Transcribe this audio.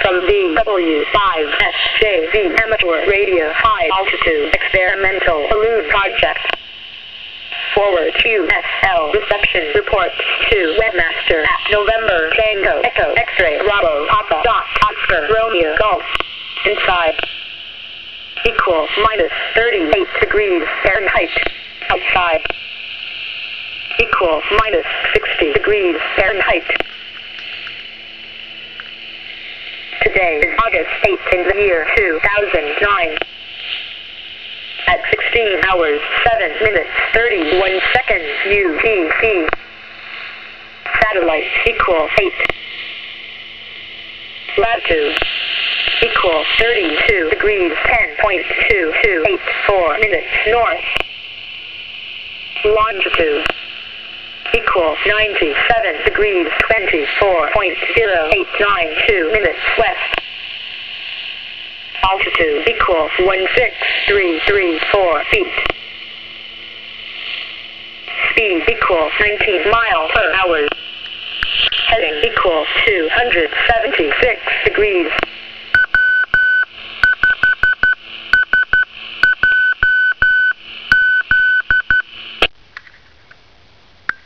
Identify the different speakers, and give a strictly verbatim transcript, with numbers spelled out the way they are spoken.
Speaker 1: from V W five S J V Amateur Radio High Altitude Experimental Balloon Project. Forward Q S L reception report to webmaster at November Tango Echo X-ray Bravo Papa Dot Oscar Romeo Golf. Inside equal minus thirty-eight degrees Fahrenheit. Outside equal minus sixty degrees Fahrenheit. Today is August eighth in the year two thousand nine. At sixteen hours, seven minutes, thirty-one seconds U T C. Satellite equal eight. Latitude equal thirty-two degrees, ten point two two eight four minutes north. Longitude equal ninety-seven degrees, twenty-four point zero eight nine two minutes west. Altitude equal one six three three four feet. Speed equal nineteen miles per hour. Heading equal two hundred seventy-six degrees.